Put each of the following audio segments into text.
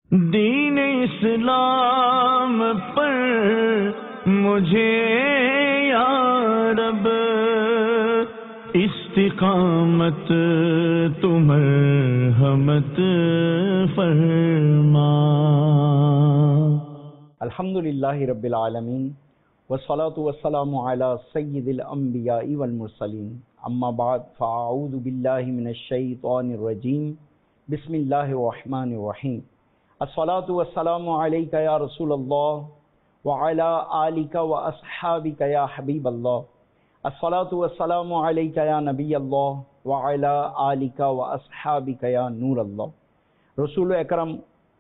دین اسلام پر مجھے یا رب استقامت تو مرحمت فرما۔ الحمدللہ رب العالمین والصلاة والسلام علی سید الانبیاء والمرسلین، اما بعد فاعوذ باللہ من الشیطان الرجیم، بسم اللہ الرحمن الرحیم۔ الصلاة والسلام علیک یا رسول اللہ وعلی آلک واصحابک یا حبیب اللہ۔ الصلاة والسلام علیک یا نبی اللہ وعلی آلک واصحابک یا نور اللہ۔ رسول اکرم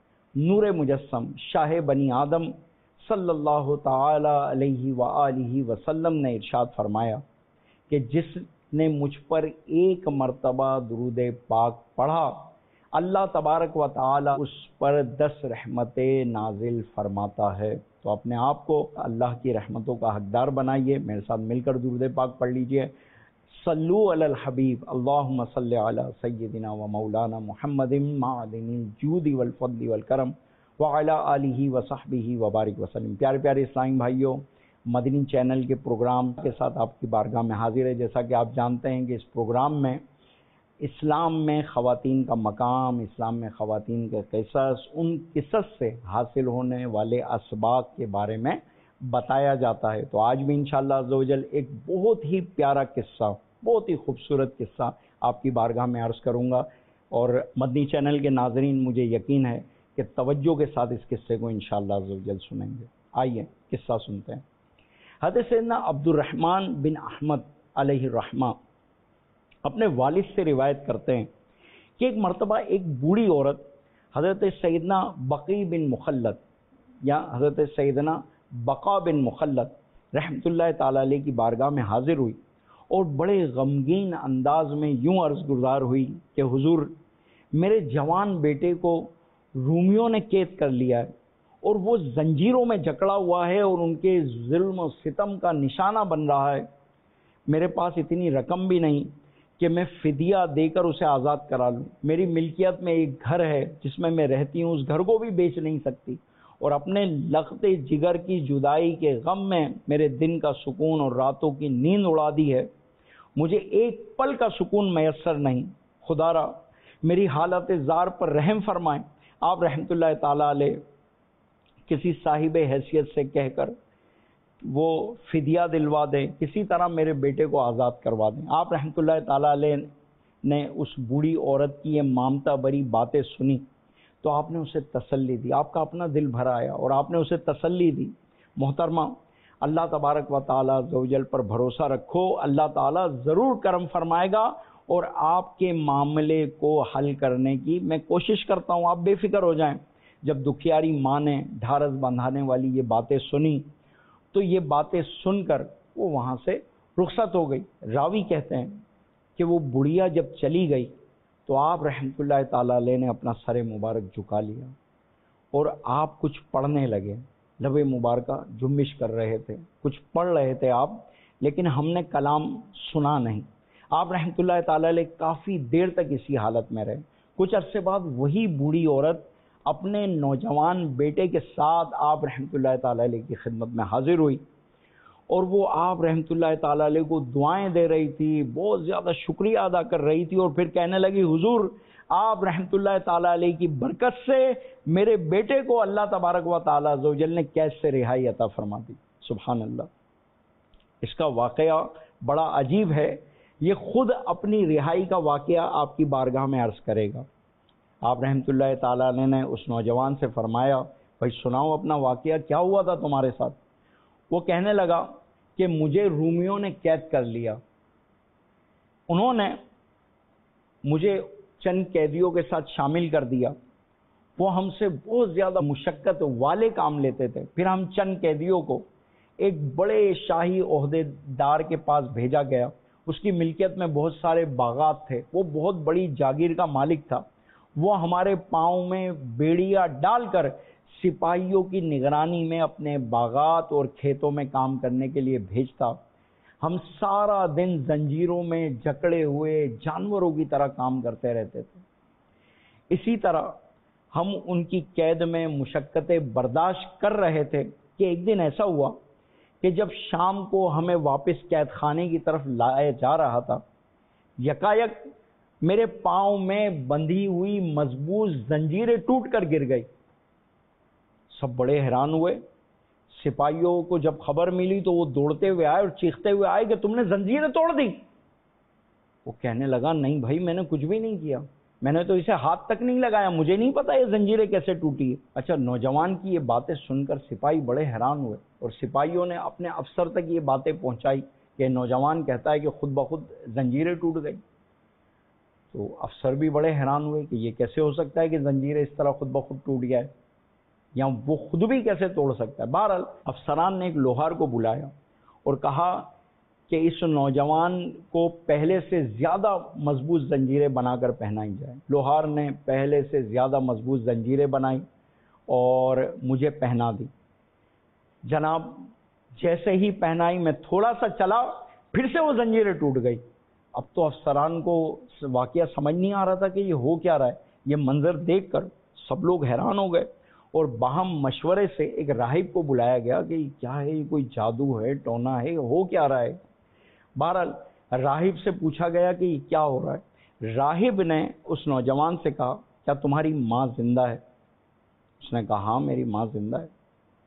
نور مجسم شاہ بنی آدم صلی اللہ تعالی علیہ وآلہ وسلم نے ارشاد فرمایا کہ جس نے مجھ پر ایک مرتبہ درود پاک پڑھا، اللہ تبارک و تعالی اس پر 10 رحمتیں نازل فرماتا ہے۔ تو اپنے آپ کو اللہ کی رحمتوں کا حقدار بنائیے۔ میرے ساتھ مل کر درود پاک پڑھ لیجئے۔ صلو علی الحبیب، اللہم صلی علی سیدنا و مولانا محمد معدن الجود والفضل والکرم وعلی آلہ وصحبہ وبارک وسلم۔ پیارے پیارے اسلامی بھائیوں، مدنی چینل کے پروگرام کے ساتھ آپ کی بارگاہ میں حاضر ہے۔ جیسا کہ آپ جانتے ہیں کہ اس پروگرام میں اسلام میں خواتین کا مقام، اسلام میں خواتین کے قصص، ان قصص سے حاصل ہونے والے اسباق کے بارے میں بتایا جاتا ہے۔ تو آج بھی انشاءاللہ عز و جل ایک بہت ہی پیارا قصہ، بہت ہی خوبصورت قصہ آپ کی بارگاہ میں عرض کروں گا، اور مدنی چینل کے ناظرین مجھے یقین ہے کہ توجہ کے ساتھ اس قصے کو انشاءاللہ عز و جل سنیں گے۔ آئیے قصہ سنتے ہیں۔ حضرت سیدنا عبد الرحمن بن احمد علیہ الرحمہ اپنے والد سے روایت کرتے ہیں کہ ایک مرتبہ ایک بوڑھی عورت حضرت سیدنا بقی بن مخلد یا حضرت سیدنا بقا بن مخلد رحمۃ اللہ تعالی علیہ کی بارگاہ میں حاضر ہوئی اور بڑے غمگین انداز میں یوں عرض گزار ہوئی کہ حضور، میرے جوان بیٹے کو رومیوں نے قید کر لیا ہے اور وہ زنجیروں میں جکڑا ہوا ہے اور ان کے ظلم و ستم کا نشانہ بن رہا ہے۔ میرے پاس اتنی رقم بھی نہیں کہ میں فدیہ دے کر اسے آزاد کرا لوں۔ میری ملکیت میں ایک گھر ہے جس میں میں رہتی ہوں، اس گھر کو بھی بیچ نہیں سکتی، اور اپنے لختے جگر کی جدائی کے غم میں میرے دن کا سکون اور راتوں کی نیند اڑا دی ہے۔ مجھے ایک پل کا سکون میسر نہیں۔ خدا را میری حالت زار پر رحم فرمائیں۔ آپ رحمۃ اللہ تعالی علیہ کسی صاحب حیثیت سے کہہ کر وہ فدیہ دلوا دیں، کسی طرح میرے بیٹے کو آزاد کروا دیں۔ آپ رحمۃ اللہ تعالی علیہ نے اس بوڑھی عورت کی یہ مامتا بری باتیں سنی تو آپ نے اسے تسلی دی، آپ کا اپنا دل بھر آیا اور آپ نے اسے تسلی دی۔ محترمہ، اللہ تبارک و تعالی عز و جل پر بھروسہ رکھو، اللہ تعالی ضرور کرم فرمائے گا اور آپ کے معاملے کو حل کرنے کی میں کوشش کرتا ہوں، آپ بے فکر ہو جائیں۔ جب دکھیاری ماں نے ڈھارس بندھانے والی یہ باتیں سنی تو یہ باتیں سن کر وہ وہاں سے رخصت ہو گئی۔ راوی کہتے ہیں کہ وہ بڑھیا جب چلی گئی تو آپ رحمۃ اللہ تعالی علیہ نے اپنا سر مبارک جھکا لیا اور آپ کچھ پڑھنے لگے، لب مبارکہ جنبش کر رہے تھے، کچھ پڑھ رہے تھے آپ، لیکن ہم نے کلام سنا نہیں۔ آپ رحمۃ اللہ تعالی علیہ کافی دیر تک اسی حالت میں رہے۔ کچھ عرصے بعد وہی بوڑھی عورت اپنے نوجوان بیٹے کے ساتھ آپ رحمۃ اللہ تعالی علیہ کی خدمت میں حاضر ہوئی اور وہ آپ رحمۃ اللہ تعالی علیہ کو دعائیں دے رہی تھی، بہت زیادہ شکریہ ادا کر رہی تھی، اور پھر کہنے لگی، حضور آپ رحمۃ اللہ تعالی علیہ کی برکت سے میرے بیٹے کو اللہ تبارک و تعالی عز و جل نے قید سے رہائی عطا فرما دی۔ سبحان اللہ۔ اس کا واقعہ بڑا عجیب ہے، یہ خود اپنی رہائی کا واقعہ آپ کی بارگاہ میں عرض کرے گا۔ آپ رحمۃ اللہ تعالی علیہ نے اس نوجوان سے فرمایا، بھائی سناؤ اپنا واقعہ، کیا ہوا تھا تمہارے ساتھ؟ وہ کہنے لگا کہ مجھے رومیوں نے قید کر لیا، انہوں نے مجھے چند قیدیوں کے ساتھ شامل کر دیا، وہ ہم سے بہت زیادہ مشقت والے کام لیتے تھے۔ پھر ہم چند قیدیوں کو ایک بڑے شاہی عہدے دار کے پاس بھیجا گیا، اس کی ملکیت میں بہت سارے باغات تھے، وہ بہت بڑی جاگیر کا مالک تھا، وہ ہمارے پاؤں میں بیڑیاں ڈال کر سپاہیوں کی نگرانی میں اپنے باغات اور کھیتوں میں کام کرنے کے لیے بھیجتا۔ ہم سارا دن زنجیروں میں جکڑے ہوئے جانوروں کی طرح کام کرتے رہتے تھے۔ اسی طرح ہم ان کی قید میں مشقتیں برداشت کر رہے تھے کہ ایک دن ایسا ہوا کہ جب شام کو ہمیں واپس قید خانے کی طرف لایا جا رہا تھا، یکایک میرے پاؤں میں بندھی ہوئی مضبوط زنجیریں ٹوٹ کر گر گئی۔ سب بڑے حیران ہوئے۔ سپاہیوں کو جب خبر ملی تو وہ دوڑتے ہوئے آئے اور چیختے ہوئے آئے کہ تم نے زنجیریں توڑ دی۔ وہ کہنے لگا نہیں بھائی، میں نے کچھ بھی نہیں کیا، میں نے تو اسے ہاتھ تک نہیں لگایا، مجھے نہیں پتا یہ زنجیریں کیسے ٹوٹی ہے۔ اچھا، نوجوان کی یہ باتیں سن کر سپاہی بڑے حیران ہوئے اور سپاہیوں نے اپنے افسر تک یہ باتیں پہنچائی کہ نوجوان کہتا ہے کہ خود بخود زنجیریں ٹوٹ گئی۔ تو افسر بھی بڑے حیران ہوئے کہ یہ کیسے ہو سکتا ہے کہ زنجیریں اس طرح خود بخود ٹوٹ جائے، یا وہ خود بھی کیسے توڑ سکتا ہے۔ بہرحال افسران نے ایک لوہار کو بلایا اور کہا کہ اس نوجوان کو پہلے سے زیادہ مضبوط زنجیریں بنا کر پہنائی جائیں۔ لوہار نے پہلے سے زیادہ مضبوط زنجیریں بنائی اور مجھے پہنا دی۔ جناب جیسے ہی پہنائی میں تھوڑا سا چلا، پھر سے وہ زنجیریں ٹوٹ گئی۔ اب تو افسران کو واقعہ سمجھ نہیں آ رہا تھا کہ یہ ہو کیا رہا ہے۔ یہ منظر دیکھ کر سب لوگ حیران ہو گئے اور باہم مشورے سے ایک راہب کو بلایا گیا کہ یہ کیا ہے، یہ کوئی جادو ہے، ٹونا ہے، ہو کیا رہا ہے۔ بہرحال راہب سے پوچھا گیا کہ یہ کیا ہو رہا ہے۔ راہب نے اس نوجوان سے کہا کیا تمہاری ماں زندہ ہے؟ اس نے کہا ہاں میری ماں زندہ ہے۔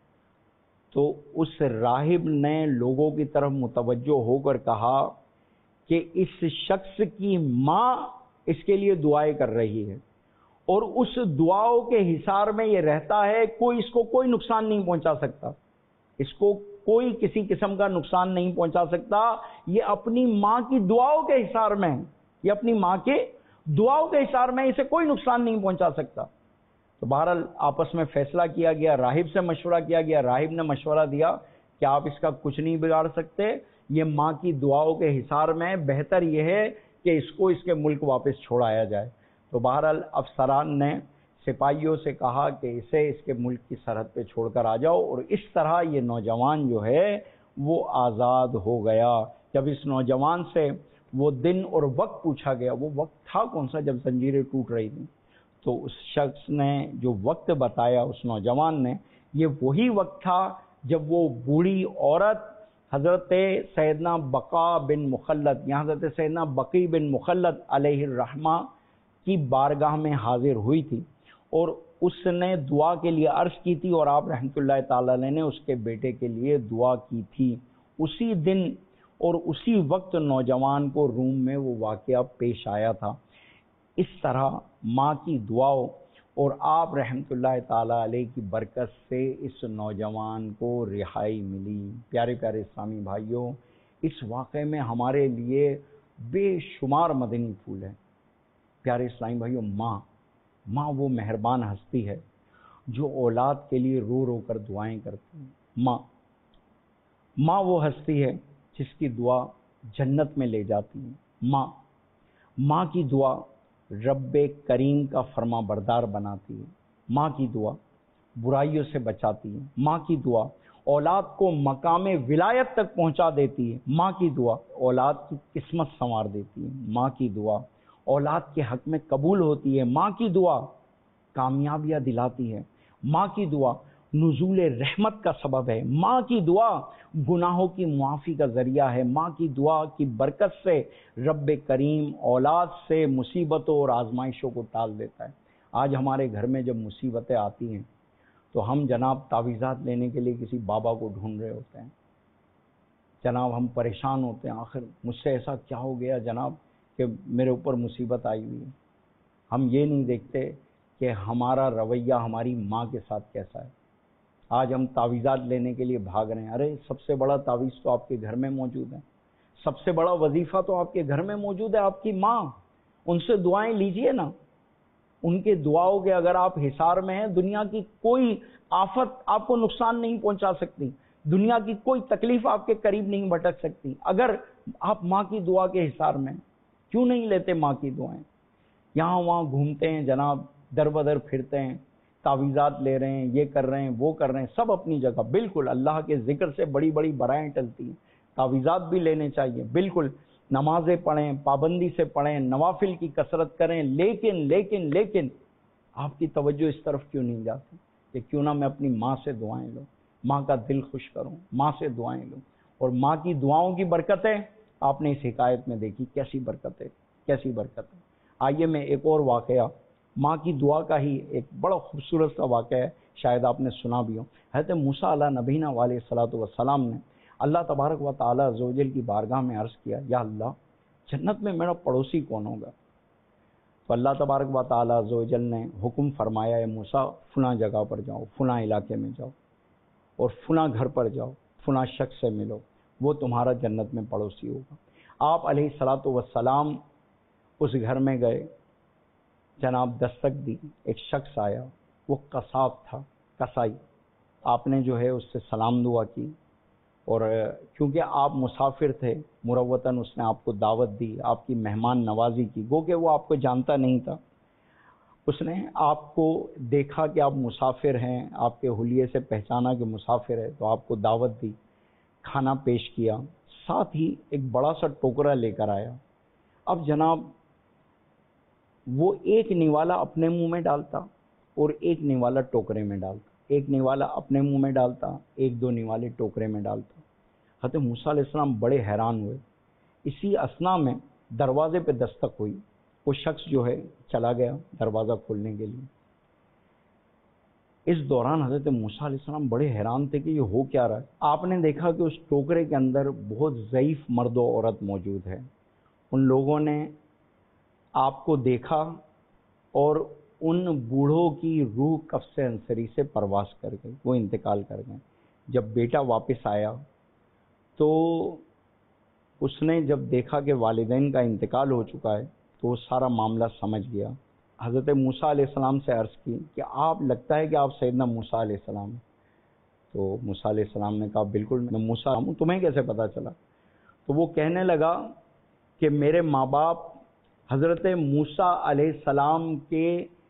تو اس راہب نے لوگوں کی طرف متوجہ ہو کر کہا کہ اس شخص کی ماں اس کے لیے دعائیں کر رہی ہے اور اس دعاؤں کے حصار میں یہ رہتا ہے، اس کو کوئی نقصان نہیں پہنچا سکتا، اس کو کوئی کسی قسم کا نقصان نہیں پہنچا سکتا۔ یہ اپنی ماں کی دعاؤں کے حصار میں ہے، یہ اپنی ماں کے دعاؤں کے حصار میں، اسے کوئی نقصان نہیں پہنچا سکتا۔ تو بہرحال آپس میں فیصلہ کیا گیا، راہب سے مشورہ کیا گیا۔ راہب نے مشورہ دیا کہ آپ اس کا کچھ نہیں بگاڑ سکتے، یہ ماں کی دعاؤں کے حصار میں، بہتر یہ ہے کہ اس کو اس کے ملک واپس چھوڑایا جائے۔ تو بہرحال افسران نے سپاہیوں سے کہا کہ اسے اس کے ملک کی سرحد پہ چھوڑ کر آ جاؤ، اور اس طرح یہ نوجوان جو ہے وہ آزاد ہو گیا۔ جب اس نوجوان سے وہ دن اور وقت پوچھا گیا، وہ وقت تھا کون سا جب زنجیریں ٹوٹ رہی تھیں، تو اس شخص نے جو وقت بتایا، اس نوجوان نے، یہ وہی وقت تھا جب وہ بوڑھی عورت حضرت سیدنا بقا بن مخلد، یا حضرت سیدنا بقی بن مخلد علیہ الرحمہ کی بارگاہ میں حاضر ہوئی تھی، اور اس نے دعا کے لیے عرض کی تھی، اور آپ رحمۃ اللہ تعالی علیہ نے اس کے بیٹے کے لیے دعا کی تھی۔ اسی دن اور اسی وقت نوجوان کو روم میں وہ واقعہ پیش آیا تھا۔ اس طرح ماں کی دعاؤں اور آپ رحمۃ اللہ تعالی علیہ کی برکت سے اس نوجوان کو رہائی ملی۔ پیارے پیارے اسلامی بھائیوں، اس واقعے میں ہمارے لیے بے شمار مدنی پھول ہیں۔ پیارے اسلامی بھائیوں، ماں وہ مہربان ہستی ہے جو اولاد کے لیے رو رو کر دعائیں کرتی ہے۔ ماں وہ ہستی ہے جس کی دعا جنت میں لے جاتی ہے۔ ماں کی دعا رب کریم کا فرما بردار بناتی ہے۔ ماں کی دعا برائیوں سے بچاتی ہے۔ ماں کی دعا اولاد کو مقام ولایت تک پہنچا دیتی ہے۔ ماں کی دعا اولاد کی قسمت سنوار دیتی ہے۔ ماں کی دعا اولاد کے حق میں قبول ہوتی ہے۔ ماں کی دعا کامیابیاں دلاتی ہے۔ ماں کی دعا نزول رحمت کا سبب ہے۔ ماں کی دعا گناہوں کی معافی کا ذریعہ ہے۔ ماں کی دعا کی برکت سے رب کریم اولاد سے مصیبتوں اور آزمائشوں کو ٹال دیتا ہے۔ آج ہمارے گھر میں جب مصیبتیں آتی ہیں تو ہم جناب تعویذات لینے کے لیے کسی بابا کو ڈھونڈ رہے ہوتے ہیں۔ جناب ہم پریشان ہوتے ہیں، آخر مجھ سے ایسا کیا ہو گیا جناب کہ میرے اوپر مصیبت آئی ہوئی ہے۔ ہم یہ نہیں دیکھتے کہ ہمارا رویہ ہماری ماں کے ساتھ کیسا ہے۔ آج ہم تعویذات لینے کے لیے بھاگ رہے ہیں۔ ارے سب سے بڑا تعویذ تو آپ کے گھر میں موجود ہے، سب سے بڑا وظیفہ تو آپ کے گھر میں موجود ہے، آپ کی ماں۔ ان سے دعائیں لیجئے نا۔ ان کے دعاؤں کے اگر آپ حصار میں ہیں، دنیا کی کوئی آفت آپ کو نقصان نہیں پہنچا سکتی، دنیا کی کوئی تکلیف آپ کے قریب نہیں بھٹک سکتی اگر آپ ماں کی دعا کے حصار میں۔ کیوں نہیں لیتے ماں کی دعائیں؟ یہاں وہاں گھومتے ہیں جناب، در بدر پھرتے ہیں، تعویذات لے رہے ہیں، یہ کر رہے ہیں، وہ کر رہے ہیں، سب اپنی جگہ، بالکل اللہ کے ذکر سے بڑی بڑی برائیں ٹلتی ہیں۔ تعویذات بھی لینے چاہیے، بالکل نمازیں پڑھیں، پابندی سے پڑھیں، نوافل کی کثرت کریں، لیکن آپ کی توجہ اس طرف کیوں نہیں جاتی کہ کیوں نہ میں اپنی ماں سے دعائیں لوں، ماں کا دل خوش کروں، ماں سے دعائیں لوں؟ اور ماں کی دعاؤں کی برکتیں آپ نے اس حکایت میں دیکھی، کیسی برکت ہے، کیسی برکت ہے۔ آئیے میں ایک اور واقعہ ماں کی دعا کا ہی ایک بڑا خوبصورت سا واقعہ ہے، شاید آپ نے سنا بھی ہو۔ حضرت موسیٰ علیہ نبینا علیہ الصلوۃ والسلام نے اللہ تبارک و تعالیٰ عز و جل کی بارگاہ میں عرض کیا، یا اللہ جنت میں میرا پڑوسی کون ہوگا؟ تو اللہ تبارک و تعالیٰ عز و جل نے حکم فرمایا، ہے موسیٰ فلاں جگہ پر جاؤ، فلاں علاقے میں جاؤ اور فلاں گھر پر جاؤ، فلاں شخص سے ملو، وہ تمہارا جنت میں پڑوسی ہوگا۔ آپ علیہ الصلوۃ والسلام اس گھر میں گئے، جناب دستک دی، ایک شخص آیا، وہ قصاب تھا، کسائی۔ آپ نے جو ہے اس سے سلام دعا کی، اور کیونکہ آپ مسافر تھے مروتاً اس نے آپ کو دعوت دی، آپ کی مہمان نوازی کی، گو کہ وہ آپ کو جانتا نہیں تھا۔ اس نے آپ کو دیکھا کہ آپ مسافر ہیں، آپ کے حلیے سے پہچانا کہ مسافر ہے، تو آپ کو دعوت دی، کھانا پیش کیا، ساتھ ہی ایک بڑا سا ٹوکرا لے کر آیا۔ اب جناب وہ ایک نوالا اپنے منہ میں ڈالتا اور ایک نوالا ٹوکرے میں ڈالتا، ایک نوالا اپنے منہ میں ڈالتا، ایک دو نوالے ٹوکرے میں ڈالتا۔ حضرت موسیٰ علیہ السلام بڑے حیران ہوئے۔ اسی اثنا میں دروازے پہ دستک ہوئی، وہ شخص جو ہے چلا گیا دروازہ کھولنے کے لیے۔ اس دوران حضرت موسیٰ علیہ السلام بڑے حیران تھے کہ یہ ہو کیا رہا ہے۔ آپ نے دیکھا کہ اس ٹوکرے کے اندر بہت ضعیف مرد و عورت موجود ہے۔ ان لوگوں نے آپ کو دیکھا اور ان بوڑھوں کی روح قفس انصری سے پرواز کر گئی، وہ انتقال کر گئے۔ جب بیٹا واپس آیا تو اس نے جب دیکھا کہ والدین کا انتقال ہو چکا ہے تو وہ سارا معاملہ سمجھ گیا۔ حضرت موسیٰ علیہ السلام سے عرض کی کہ آپ لگتا ہے کہ آپ سیدنا موسیٰ علیہ السلام ہیں۔ تو موسیٰ علیہ السلام نے کہا بالکل میں موسیٰ ہوں، تمہیں کیسے پتہ چلا؟ تو وہ کہنے لگا کہ میرے ماں باپ حضرت موسیٰ علیہ السلام کے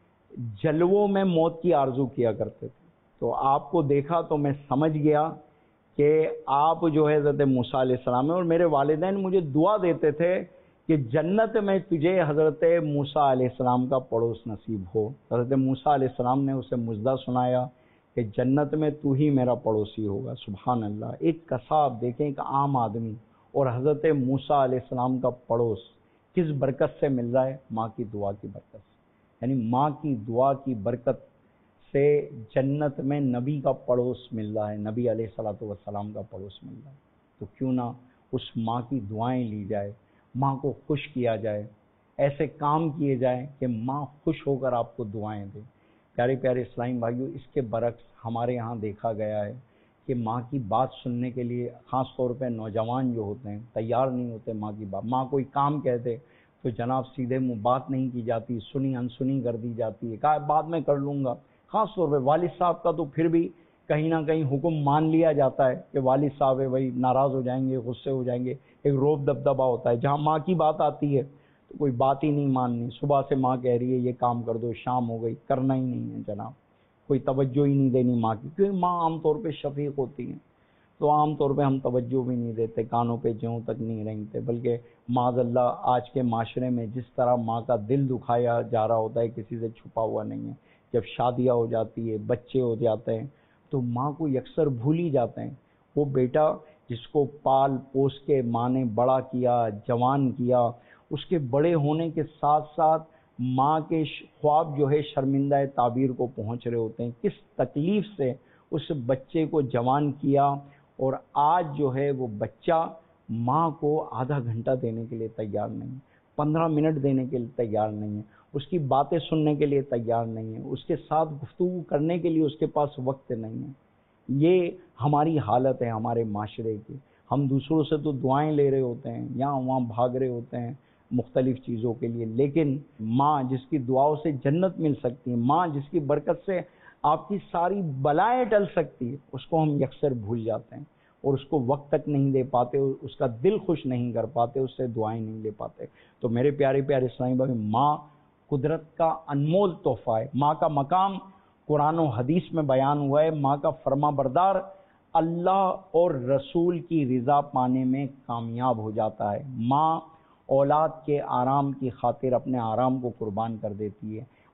جلووں میں موت کی آرزو کیا کرتے تھے، تو آپ کو دیکھا تو میں سمجھ گیا کہ آپ جو ہے حضرت موسیٰ علیہ السلام ہیں، اور میرے والدین مجھے دعا دیتے تھے کہ جنت میں تجھے حضرت موسیٰ علیہ السلام کا پڑوس نصیب ہو۔ حضرت موسیٰ علیہ السلام نے اسے مژدہ سنایا کہ جنت میں تو ہی میرا پڑوسی ہوگا۔ سبحان اللہ! ایک قصاب دیکھیں، ایک عام آدمی، اور حضرت موسیٰ علیہ السلام کا پڑوس کس برکت سے مل رہا ہے؟ ماں کی دعا کی برکت سے۔ یعنی ماں کی دعا کی برکت سے جنت میں نبی کا پڑوس مل رہا ہے، نبی علیہ الصلوۃ والسلام کا پڑوس مل رہا ہے۔ تو کیوں نہ اس ماں کی دعائیں لی جائے، ماں کو خوش کیا جائے، ایسے کام کیے جائیں کہ ماں خوش ہو کر آپ کو دعائیں دے۔ پیارے پیارے اسلامی بھائیوں، اس کے برعکس ہمارے یہاں دیکھا گیا ہے کہ ماں کی بات سننے کے لیے خاص طور پہ نوجوان جو ہوتے ہیں تیار نہیں ہوتے ماں کی بات۔ ماں کوئی کام کہتے تو جناب سیدھے منہ بات نہیں کی جاتی، سنی انسنی کر دی جاتی ہے، کہا بعد میں کر لوں گا۔ خاص طور پہ والد صاحب کا تو پھر بھی کہیں نہ کہیں حکم مان لیا جاتا ہے کہ والد صاحب ہے وہی ناراض ہو جائیں گے، غصے ہو جائیں گے، ایک روب دبدبا ہوتا ہے۔ جہاں ماں کی بات آتی ہے تو کوئی بات ہی نہیں ماننی، صبح سے ماں کہہ رہی ہے یہ کام کر دو، شام ہو گئی، کرنا ہی نہیں ہے جناب، کوئی توجہ ہی نہیں دینی ماں کی، کیونکہ ماں عام طور پہ شفیق ہوتی ہیں، تو عام طور پہ ہم توجہ بھی نہیں دیتے، کانوں پہ جوں تک نہیں رینگتے۔ بلکہ معاذ اللہ آج کے معاشرے میں جس طرح ماں کا دل دکھایا جا رہا ہوتا ہے کسی سے چھپا ہوا نہیں ہے۔ جب شادیاں ہو جاتی ہے، بچے ہو جاتے ہیں، تو ماں کو اکثر بھول ہی جاتے ہیں۔ وہ بیٹا جس کو پال پوس کے ماں نے بڑا کیا، جوان کیا، اس کے بڑے ہونے کے ساتھ ساتھ ماں کے خواب جو ہے شرمندہ تعبیر کو پہنچ رہے ہوتے ہیں۔ کس تکلیف سے اس بچے کو جوان کیا، اور آج جو ہے وہ بچہ ماں کو آدھا گھنٹہ دینے کے لیے تیار نہیں، 15 منٹ دینے کے لیے تیار نہیں ہے، اس کی باتیں سننے کے لیے تیار نہیں ہے، اس کے ساتھ گفتگو کرنے کے لیے اس کے پاس وقت نہیں ہے۔ یہ ہماری حالت ہے ہمارے معاشرے کی۔ ہم دوسروں سے تو دعائیں لے رہے ہوتے ہیں، یہاں وہاں بھاگ رہے ہوتے ہیں مختلف چیزوں کے لیے، لیکن ماں جس کی دعاؤں سے جنت مل سکتی ہے، ماں جس کی برکت سے آپ کی ساری بلائیں ٹل سکتی ہے، اس کو ہم یکسر بھول جاتے ہیں اور اس کو وقت تک نہیں دے پاتے، اس کا دل خوش نہیں کر پاتے، اس سے دعائیں نہیں لے پاتے۔ تو میرے پیارے پیارے اسلامی بھائی، ماں قدرت کا انمول تحفہ ہے۔ ماں کا مقام قرآن و حدیث میں بیان ہوا ہے، ماں کا فرما بردار اللہ اور رسول کی رضا پانے میں کامیاب ہو جاتا ہے۔ ماں اولاد کے آرام کی خاطر اپنے آرام کو قربان کر دیتی ہے۔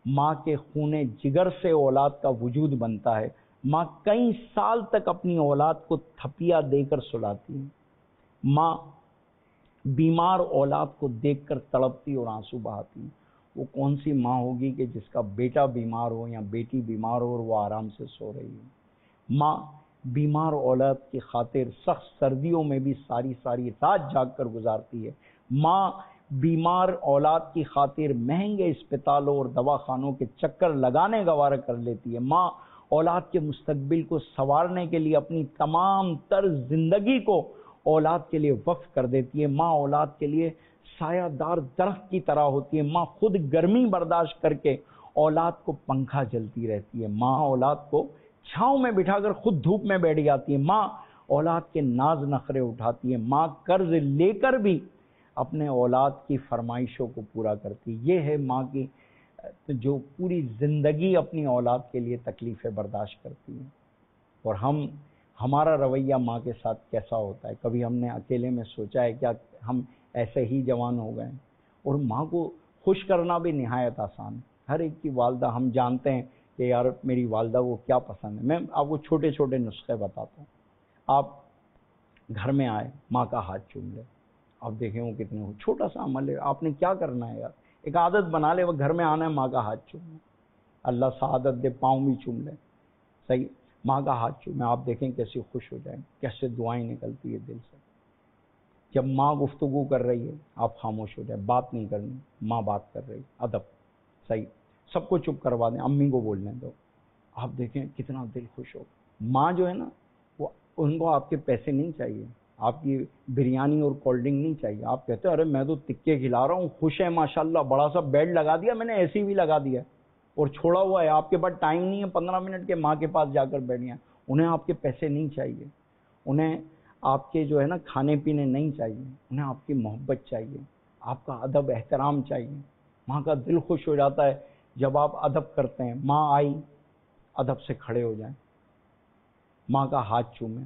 ماں کے خون جگر سے اولاد کا وجود بنتا ہے۔ ماں کئی سال تک اپنی اولاد کو تھپیا دے کر سلاتی ہے۔ ماں بیمار اولاد کو دیکھ کر تڑپتی اور آنسو بہاتی۔ وہ کون سی ماں ہوگی کہ جس کا بیٹا بیمار ہو یا بیٹی بیمار ہو اور وہ آرام سے سو رہی ہے؟ ماں بیمار اولاد کی خاطر سخت سردیوں میں بھی ساری ساری رات جاگ کر گزارتی ہے۔ ماں بیمار اولاد کی خاطر مہنگے اسپتالوں اور دواخانوں کے چکر لگانے گوارا کر لیتی ہے۔ ماں اولاد کے مستقبل کو سنوارنے کے لیے اپنی تمام تر زندگی کو اولاد کے لیے وقف کر دیتی ہے۔ ماں اولاد کے لیے سایہ دار درخت کی طرح ہوتی ہے۔ ماں خود گرمی برداشت کر کے اولاد کو پنکھا جلتی رہتی ہے۔ ماں اولاد کو چھاؤں میں بٹھا کر خود دھوپ میں بیٹھ جاتی ہے۔ ماں اولاد کے ناز نخرے اٹھاتی ہے۔ ماں قرض لے کر بھی اپنے اولاد کی فرمائشوں کو پورا کرتی ہے۔ یہ ہے ماں کی جو پوری زندگی اپنی اولاد کے لیے تکلیفیں برداشت کرتی ہے۔ اور ہمارا رویہ ماں کے ساتھ کیسا ہوتا ہے؟ کبھی ہم نے اکیلے میں سوچا ہے کیا ہم ایسے ہی جوان ہو گئے؟ اور ماں کو خوش کرنا بھی نہایت آسان ہے۔ ہر ایک کی والدہ، ہم جانتے ہیں کہ یار میری والدہ کو کیا پسند ہے۔ میں آپ کو چھوٹے چھوٹے نسخے بتاتا ہوں۔ آپ گھر میں آئے، ماں کا ہاتھ چوم لے، آپ دیکھیں وہ کتنے چھوٹا سا عمل ہے، آپ نے کیا کرنا ہے یار، ایک عادت بنا لے، وہ گھر میں آنا ہے ماں کا ہاتھ چومنا، اللہ سعادت دے، پاؤں بھی چوم لے، صحیح، ماں کا ہاتھ چومیں، آپ دیکھیں کیسی خوش ہو جائیں، کیسے دعائیں نکلتی ہے دل سے۔ جب ماں گفتگو کر رہی ہے آپ خاموش ہو جائیں، بات نہیں کرنی، ماں بات کر رہی، ادب، صحیح، سب کو چپ کروا دیں، امی کو بولنے دو، آپ دیکھیں کتنا دل خوش ہو۔ ماں جو ہے نا، وہ ان کو آپ کے پیسے نہیں چاہیے، آپ کی بریانی اور کولڈ ڈرنک نہیں چاہیے، آپ کہتے ہیں ارے میں تو تکے کھلا رہا ہوں، خوش ہے ماشاءاللہ، بڑا سا بیڈ لگا دیا میں نے، اے سی بھی لگا دیا اور چھوڑا ہوا ہے، آپ کے پاس ٹائم نہیں ہے 15 منٹ کے ماں کے پاس جا کر بیٹھ جائیں۔ انہیں آپ کے پیسے نہیں چاہیے، انہیں آپ کے جو ہے نا کھانے پینے نہیں چاہیے، انہیں آپ کی محبت چاہیے، آپ کا ادب احترام چاہیے۔ ماں کا دل خوش ہو جاتا ہے جب آپ ادب کرتے ہیں، ماں آئی ادب سے کھڑے ہو جائیں، ماں کا ہاتھ چومیں۔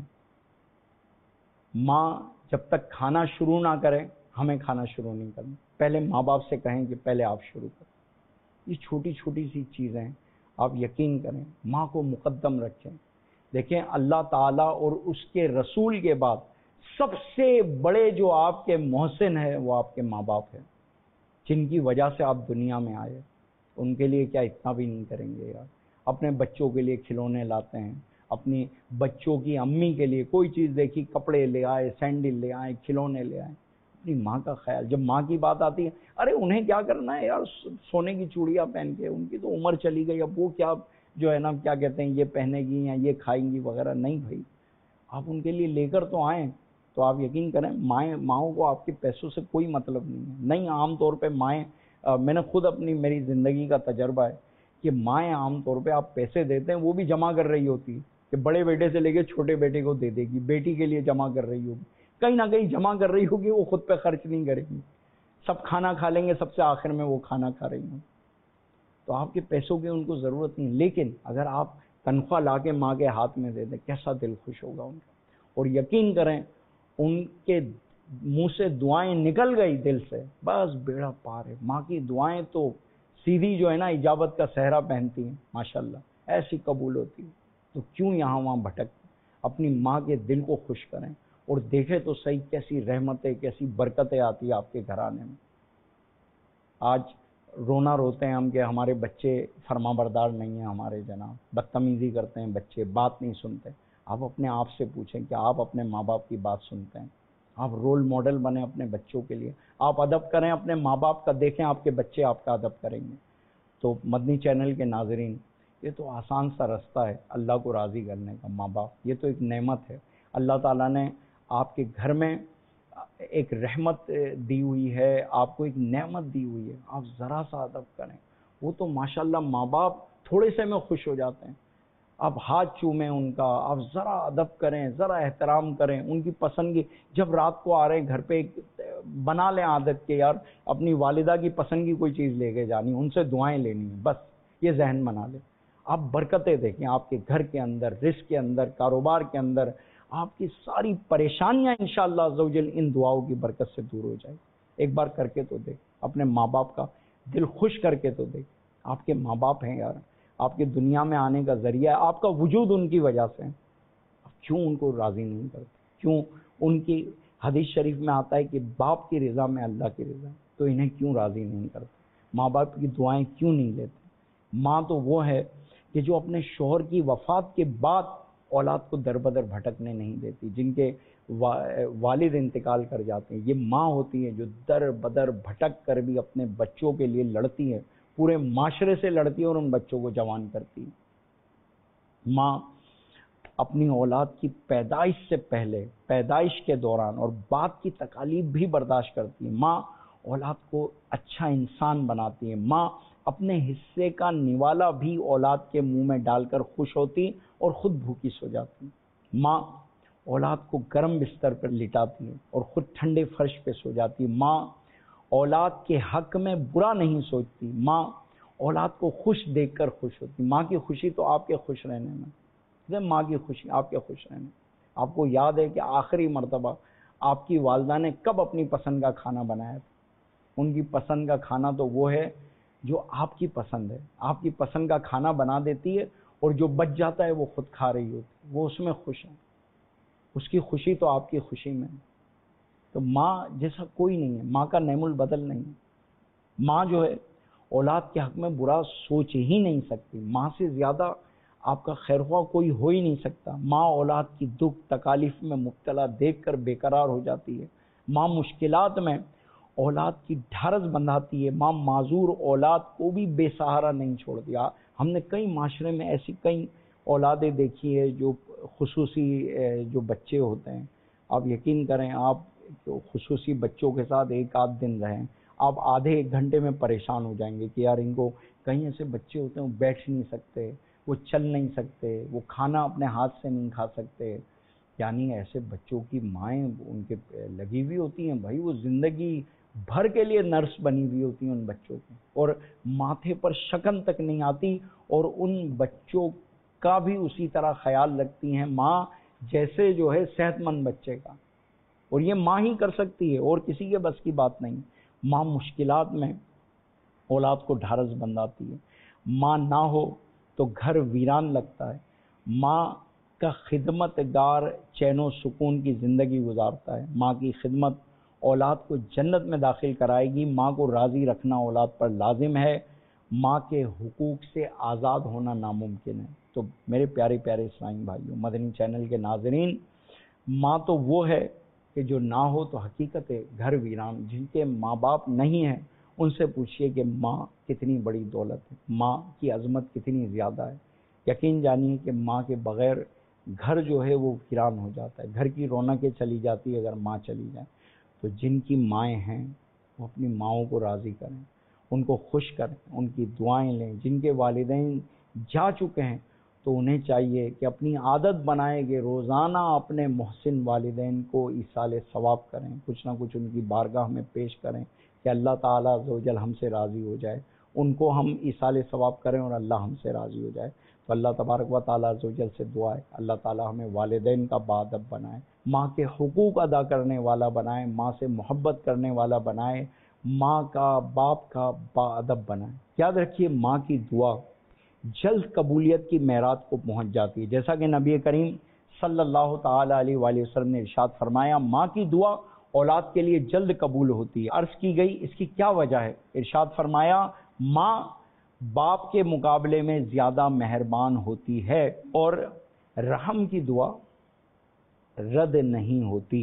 ماں جب تک کھانا شروع نہ کرے ہمیں کھانا شروع نہیں کرنا، پہلے ماں باپ سے کہیں کہ پہلے آپ شروع کریں۔ یہ چھوٹی چھوٹی سی چیزیں آپ یقین کریں، ماں کو مقدم رکھیں۔ دیکھیں اللہ تعالیٰ اور اس کے رسول کے بعد سب سے بڑے جو آپ کے محسن ہیں وہ آپ کے ماں باپ ہیں، جن کی وجہ سے آپ دنیا میں آئے۔ ان کے لیے کیا اتنا بھی نہیں کریں گے یار؟ اپنے بچوں کے لیے کھلونے لاتے ہیں، اپنی بچوں کی امی کے لیے کوئی چیز دیکھی کپڑے لے آئے، سینڈل لے آئے، کھلونے لے آئے، اپنی ماں کا خیال۔ جب ماں کی بات آتی ہے، ارے انہیں کیا کرنا ہے یار سونے کی چوڑیاں پہن کے، ان کی تو عمر چلی گئی، اب وہ کیا جو ہے نا کیا کہتے ہیں یہ پہنے گی یا یہ کھائیں گی وغیرہ، نہیں بھائی، آپ ان کے لیے لے کر تو آئیں۔ تو آپ یقین کریں ماؤں کو آپ کے پیسوں سے کوئی مطلب نہیں ہے۔ نہیں، عام طور پہ مائیں، میں نے خود میری زندگی کا تجربہ ہے کہ مائیں عام طور پہ آپ پیسے دیتے ہیں وہ بھی جمع کر رہی ہوتی ہے، کہ بڑے بیٹے سے لے کے چھوٹے بیٹے کو دے دے گی، بیٹی کے لیے جمع کر رہی ہوگی، کہیں نہ کہیں جمع کر رہی ہوگی، وہ خود پہ خرچ نہیں کرے گی، سب کھانا کھا لیں گے، سب سے آخر میں وہ کھانا کھا رہی ہوں۔ تو آپ کے پیسوں کی ان کو ضرورت نہیں، لیکن اگر آپ تنخواہ لا کے ماں کے ہاتھ میں دے دیں، کیسا دل خوش ہوگا ان کا۔ اور یقین کریں ان کے منہ سے دعائیں نکل گئی دل سے، بس بیڑا پار ہے۔ ماں کی دعائیں تو سیدھی جو ہے نا اجابت کا صحرا پہنتی ہیں، ماشاءاللہ ایسی قبول ہوتی ہے۔ تو کیوں یہاں وہاں بھٹک، اپنی ماں کے دل کو خوش کریں اور دیکھیں تو صحیح کیسی رحمتیں، کیسی برکتیں آتی ہیں آپ کے گھرانے میں۔ آج رونا روتے ہیں ہم کہ ہمارے بچے فرما بردار نہیں ہیں، ہمارے جناب بدتمیزی کرتے ہیں، بچے بات نہیں سنتے۔ آپ اپنے آپ سے پوچھیں کہ آپ اپنے ماں باپ کی بات سنتے ہیں؟ آپ رول ماڈل بنیں اپنے بچوں کے لیے، آپ ادب کریں اپنے ماں باپ کا، دیکھیں آپ کے بچے آپ کا ادب کریں گے۔ تو مدنی چینل کے ناظرین، یہ تو آسان سا رستہ ہے اللہ کو راضی کرنے کا، ماں باپ یہ تو ایک نعمت ہے، اللہ تعالیٰ نے آپ کے گھر میں ایک رحمت دی ہوئی ہے، آپ کو ایک نعمت دی ہوئی ہے، آپ ذرا سا ادب کریں، وہ تو ماشاءاللہ ماں باپ تھوڑے سے میں خوش ہو جاتے ہیں۔ آپ ہاتھ چومیں ان کا، آپ ذرا ادب کریں، ذرا احترام کریں، ان کی پسند کی، جب رات کو آ رہے ہیں گھر پہ بنا لیں عادت کے یار اپنی والدہ کی پسند کی کوئی چیز لے کے جانی، ان سے دعائیں لینی ہیں، بس یہ ذہن بنا لیں۔ آپ برکتیں دیکھیں آپ کے گھر کے اندر، رزق کے اندر، کاروبار کے اندر، آپ کی ساری پریشانیاں انشاءاللہ عزوجل ان دعاؤں کی برکت سے دور ہو جائے۔ ایک بار کر کے تو دیکھ، اپنے ماں باپ کا دل خوش کر کے تو دیکھ، آپ کے ماں باپ ہیں یار، آپ کے دنیا میں آنے کا ذریعہ ہے، آپ کا وجود ان کی وجہ سے ہے، کیوں ان کو راضی نہیں کرتے؟ کیوں ان کی حدیث شریف میں آتا ہے کہ باپ کی رضا میں اللہ کی رضا ہے، تو انہیں کیوں راضی نہیں کرتے؟ ماں باپ کی دعائیں کیوں نہیں لیتے؟ ماں تو وہ ہے کہ جو اپنے شوہر کی وفات کے بعد اولاد کو در بدر بھٹکنے نہیں دیتی، جن کے والد انتقال کر جاتے ہیں، یہ ماں ہوتی ہے جو در بدر بھٹک کر بھی اپنے بچوں کے لیے لڑتی ہے، پورے معاشرے سے لڑتی ہے اور ان بچوں کو جوان کرتی ہے۔ ماں اپنی اولاد کی پیدائش سے پہلے، پیدائش کے دوران اور بعد کی تکالیف بھی برداشت کرتی ہے۔ ماں اولاد کو اچھا انسان بناتی ہے۔ ماں اپنے حصے کا نوالا بھی اولاد کے منہ میں ڈال کر خوش ہوتی اور خود بھوکی سو جاتی۔ ماں اولاد کو گرم بستر پر لٹاتی ہے اور خود ٹھنڈے فرش پہ سو جاتی۔ ماں اولاد کے حق میں برا نہیں سوچتی۔ ماں اولاد کو خوش دیکھ کر خوش ہوتی۔ ماں کی خوشی تو آپ کے خوش رہنے میں، ماں کی خوشی آپ کے خوش رہنے۔ آپ کو یاد ہے کہ آخری مرتبہ آپ کی والدہ نے کب اپنی پسند کا کھانا بنایا تھا؟ ان کی پسند کا کھانا تو وہ ہے جو آپ کی پسند ہے، آپ کی پسند کا کھانا بنا دیتی ہے اور جو بچ جاتا ہے وہ خود کھا رہی ہوتی ہے، وہ اس میں خوش ہے، اس کی خوشی تو آپ کی خوشی میں ہے۔ تو ماں جیسا کوئی نہیں ہے، ماں کا نعم البدل نہیں ہے۔ ماں جو ہے اولاد کے حق میں برا سوچ ہی نہیں سکتی، ماں سے زیادہ آپ کا خیر خواہ کوئی ہو ہی نہیں سکتا۔ ماں اولاد کی دکھ تکالیف میں مبتلا دیکھ کر بے قرار ہو جاتی ہے۔ ماں مشکلات میں اولاد کی ڈھارس بندھاتی ہے۔ ماں معذور اولاد کو بھی بے سہارا نہیں چھوڑتی۔ ہم نے کئی معاشرے میں ایسی کئی اولادیں دیکھی ہے جو خصوصی جو بچے ہوتے ہیں، آپ یقین کریں، آپ خصوصی بچوں کے ساتھ ایک آدھ دن رہیں، آپ آدھے ایک گھنٹے میں پریشان ہو جائیں گے کہ یار ان کو، کئی ایسے بچے ہوتے ہیں وہ بیٹھ نہیں سکتے، وہ چل نہیں سکتے، وہ کھانا اپنے ہاتھ سے نہیں کھا سکتے، یعنی ایسے بچوں کی مائیں ان کے لگی ہوئی ہوتی ہیں، بھائی وہ زندگی بھر کے لیے نرس بنی ہوئی ہوتی ہیں ان بچوں کی، اور ماتھے پر شکن تک نہیں آتی، اور ان بچوں کا بھی اسی طرح خیال رکھتی ہیں ماں جیسے جو ہے صحت مند بچے کا، اور یہ ماں ہی کر سکتی ہے اور کسی کے بس کی بات نہیں۔ ماں مشکلات میں اولاد کو ڈھارس بندھاتی ہے۔ ماں نہ ہو تو گھر ویران لگتا ہے۔ ماں کا خدمت گار چین و سکون کی زندگی گزارتا ہے۔ ماں کی خدمت اولاد کو جنت میں داخل کرائے گی۔ ماں کو راضی رکھنا اولاد پر لازم ہے۔ ماں کے حقوق سے آزاد ہونا ناممکن ہے۔ تو میرے پیارے پیارے اسلامی بھائیوں، مدنی چینل کے ناظرین، ماں تو وہ ہے کہ جو نہ ہو تو حقیقت ہے گھر ویران۔ جن کے ماں باپ نہیں ہیں ان سے پوچھئے کہ ماں کتنی بڑی دولت ہے، ماں کی عظمت کتنی زیادہ ہے۔ یقین جانیے کہ ماں کے بغیر گھر جو ہے وہ ویران ہو جاتا ہے، گھر کی رونقیں چلی جاتی ہے اگر ماں چلی جائے۔ تو جن کی مائیں ہیں وہ اپنی ماؤں کو راضی کریں، ان کو خوش کریں، ان کی دعائیں لیں۔ جن کے والدین جا چکے ہیں تو انہیں چاہیے کہ اپنی عادت بنائیں کہ روزانہ اپنے محسن والدین کو ایصال ثواب کریں، کچھ نہ کچھ ان کی بارگاہ میں پیش کریں کہ اللہ تعالیٰ عز و جل ہم سے راضی ہو جائے، ان کو ہم ایصال ثواب کریں اور اللہ ہم سے راضی ہو جائے۔ تو اللہ تبارک و تعالیٰ عز و جل سے دعا ہے اللہ تعالیٰ ہمیں والدین کا باادب بنائے، ماں کے حقوق ادا کرنے والا بنائے، ماں سے محبت کرنے والا بنائے، ماں کا باپ کا باادب بنائے۔ یاد رکھیے ماں کی دعا جلد قبولیت کی معراج کو پہنچ جاتی ہے، جیسا کہ نبی کریم صلی اللہ تعالی علیہ وآلہ وسلم نے ارشاد فرمایا، ماں کی دعا اولاد کے لیے جلد قبول ہوتی ہے۔ عرض کی گئی اس کی کیا وجہ ہے؟ ارشاد فرمایا، ماں باپ کے مقابلے میں زیادہ مہربان ہوتی ہے اور رحم کی دعا رد نہیں ہوتی۔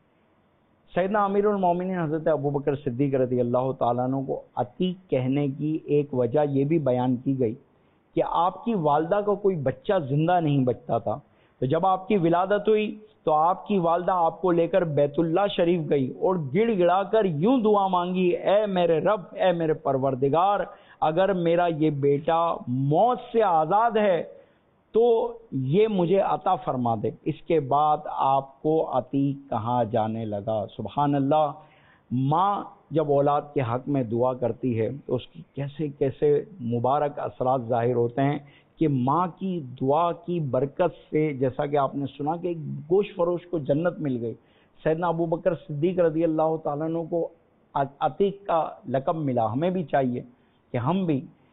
سیدنا امیر المومنین حضرت ابوبکر صدیق رضی اللہ تعالیٰ عنہ کو عتیق کہنے کی ایک وجہ یہ بھی بیان کی گئی کہ آپ کی والدہ کا کوئی بچہ زندہ نہیں بچتا تھا، تو جب آپ کی ولادت ہوئی تو آپ کی والدہ آپ کو لے کر بیت اللہ شریف گئی اور گڑ گڑا کر یوں دعا مانگی، اے میرے رب، اے میرے پروردگار، اگر میرا یہ بیٹا موت سے آزاد ہے تو یہ مجھے عطا فرما دے۔ اس کے بعد آپ کو عتیق کہا جانے لگا۔ سبحان اللہ۔ ماں جب اولاد کے حق میں دعا کرتی ہے تو اس کی کیسے کیسے مبارک اثرات ظاہر ہوتے ہیں کہ ماں کی دعا کی برکت سے، جیسا کہ آپ نے سنا کہ ایک گوشت فروش کو جنت مل گئی، سیدنا ابوبکر صدیق رضی اللہ تعالیٰ عنہ کو عتیق کا لقب ملا۔ ہمیں بھی چاہیے کہ ہم بھی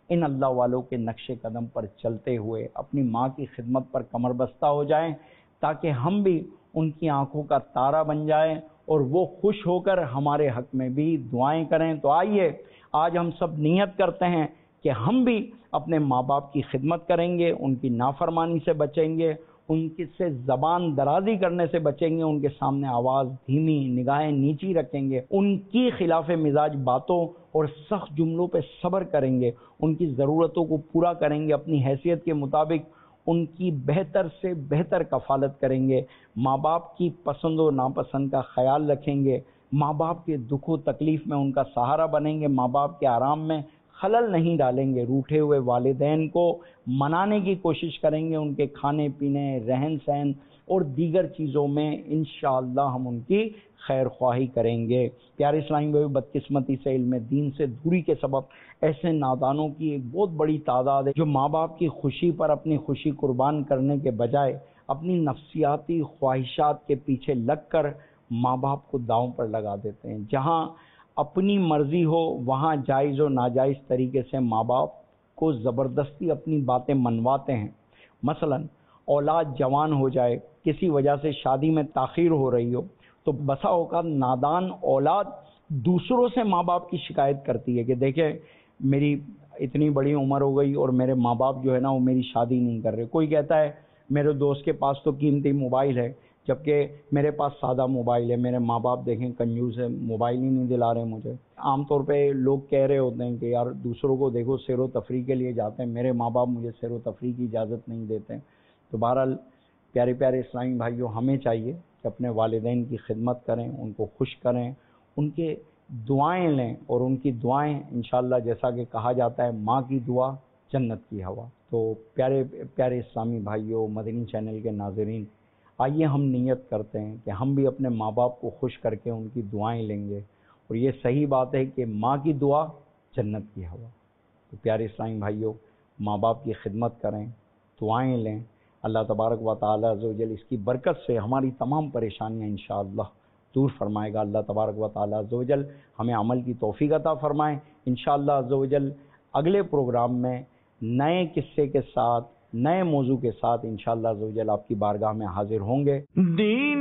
ان اللہ والوں کے نقش قدم پر چلتے ہوئے اپنی ماں کی خدمت پر کمر بستہ ہو جائیں، تاکہ ہم بھی ان کی آنکھوں کا تارا بن جائیں اور وہ خوش ہو کر ہمارے حق میں بھی دعائیں کریں۔ تو آئیے آج ہم سب نیت کرتے ہیں کہ ہم بھی اپنے ماں باپ کی خدمت کریں گے، ان کی نافرمانی سے بچیں گے، ان کی سے زبان درازی کرنے سے بچیں گے، ان کے سامنے آواز دھیمی، نگاہیں نیچی رکھیں گے، ان کی خلاف مزاج باتوں اور سخت جملوں پہ صبر کریں گے، ان کی ضرورتوں کو پورا کریں گے، اپنی حیثیت کے مطابق ان کی بہتر سے بہتر کفالت کریں گے، ماں باپ کی پسند و ناپسند کا خیال رکھیں گے، ماں باپ کے دکھ و تکلیف میں ان کا سہارا بنیں گے، ماں باپ کے آرام میں خلل نہیں ڈالیں گے، روٹھے ہوئے والدین کو منانے کی کوشش کریں گے، ان کے کھانے پینے، رہن سہن اور دیگر چیزوں میں انشاءاللہ ہم ان کی خیر خواہی کریں گے۔ پیارے اسلامی بھائی، بدقسمتی سے علم دین سے دوری کے سبب ایسے نادانوں کی ایک بہت بڑی تعداد ہے جو ماں باپ کی خوشی پر اپنی خوشی قربان کرنے کے بجائے اپنی نفسیاتی خواہشات کے پیچھے لگ کر ماں باپ کو داؤں پر لگا دیتے ہیں۔ جہاں اپنی مرضی ہو وہاں جائز و ناجائز طریقے سے ماں باپ کو زبردستی اپنی باتیں منواتے ہیں۔ مثلا اولاد جوان ہو جائے، کسی وجہ سے شادی میں تاخیر ہو رہی ہو، تو بسا اوقات نادان اولاد دوسروں سے ماں باپ کی شکایت کرتی ہے کہ دیکھیں میری اتنی بڑی عمر ہو گئی اور میرے ماں باپ جو ہے نا وہ میری شادی نہیں کر رہے۔ کوئی کہتا ہے میرے دوست کے پاس تو قیمتی موبائل ہے جبکہ میرے پاس سادہ موبائل ہے، میرے ماں باپ دیکھیں کنجوس ہے، موبائل ہی نہیں دلا رہے مجھے۔ عام طور پہ لوگ کہہ رہے ہوتے ہیں کہ یار دوسروں کو دیکھو سیر و تفریح کے لیے جاتے ہیں، میرے ماں باپ مجھے سیر و تفریح کی اجازت نہیں دیتے۔ تو بہرحال پیارے پیارے اسلامی بھائیوں، ہمیں چاہیے کہ اپنے والدین کی خدمت کریں، ان کو خوش کریں، ان کے دعائیں لیں، اور ان کی دعائیں انشاءاللہ جیسا کہ کہا جاتا ہے ماں کی دعا جنت کی ہوا۔ تو پیارے پیارے اسلامی بھائیوں، مدنی چینل کے ناظرین، آئیے ہم نیت کرتے ہیں کہ ہم بھی اپنے ماں باپ کو خوش کر کے ان کی دعائیں لیں گے، اور یہ صحیح بات ہے کہ ماں کی دعا جنت کی ہوا۔ تو پیارے اسلامی بھائیوں، ماں باپ کی خدمت کریں، دعائیں لیں، اللہ تبارک و تعالی عز و جل اس کی برکت سے ہماری تمام پریشانیاں انشاءاللہ دور فرمائے گا۔ اللہ تبارک و تعالی عز و جل ہمیں عمل کی توفیق عطا فرمائے۔ انشاءاللہ عز و جل اگلے پروگرام میں نئے قصے کے ساتھ، نئے موضوع کے ساتھ انشاءاللہ عز و جل آپ کی بارگاہ میں حاضر ہوں گے۔ دین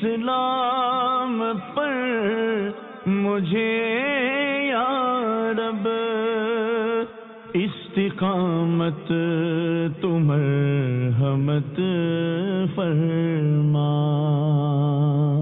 اسلام پر مجھے یا رب استقامت تو مرحمت فرما۔